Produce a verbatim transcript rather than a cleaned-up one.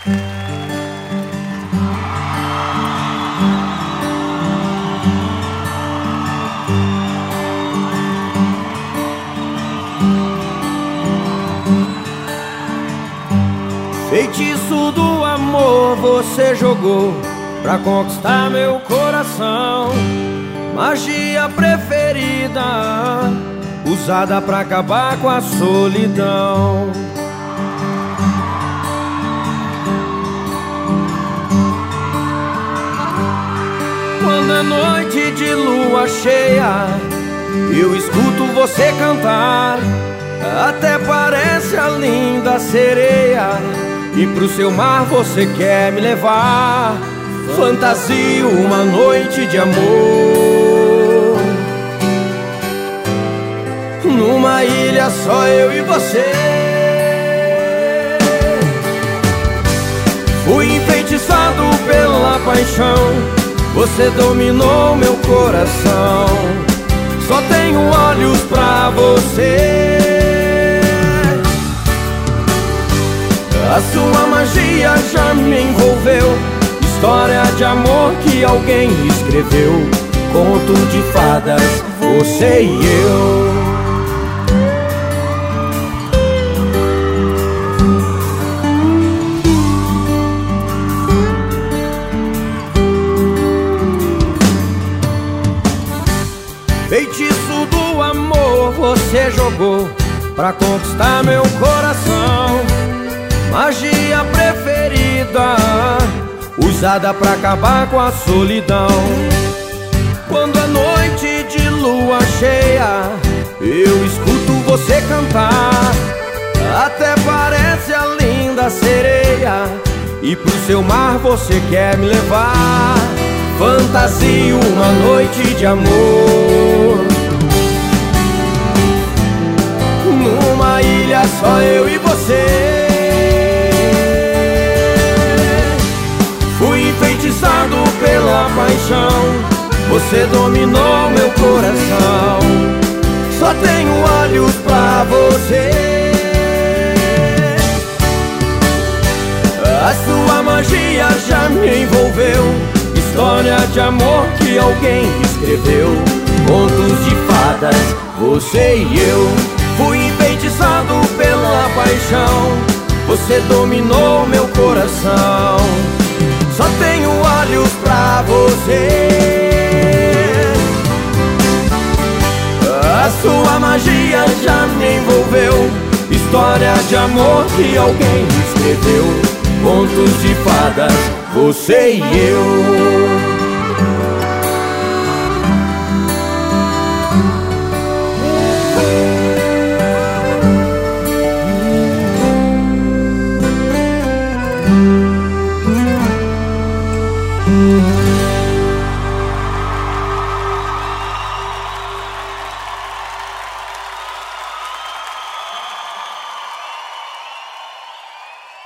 Feitiço do amor você jogou pra conquistar meu coração. Magia preferida, usada pra acabar com a solidão. Quando é noite de lua cheia, eu escuto você cantar. Até parece a linda sereia, e pro seu mar você quer me levar. Fantasio uma noite de amor, numa ilha só eu e você. Fui enfeitiçado pela paixão, você dominou meu coração. Só tenho olhos pra você. A sua magia já me envolveu, história de amor que alguém escreveu. Conto de fadas, você e eu. Feitiço do amor você jogou pra conquistar meu coração. Magia preferida, usada pra acabar com a solidão. Quando é noite de lua cheia, eu escuto você cantar. Até parece a linda sereia, e pro seu mar você quer me levar. Fantasio uma noite de amor, numa ilha só eu e você. Fui enfeitiçado pela paixão, você dominou meu coração. Só tenho olhos pra você. A sua magia já me envolveu, história de amor que alguém escreveu. Contos de fadas, você e eu. Fui enfeitiçado pela paixão, você dominou meu coração. Só tenho olhos pra você. A sua magia já me envolveu, história de amor que alguém escreveu. Contos de fadas, você e eu.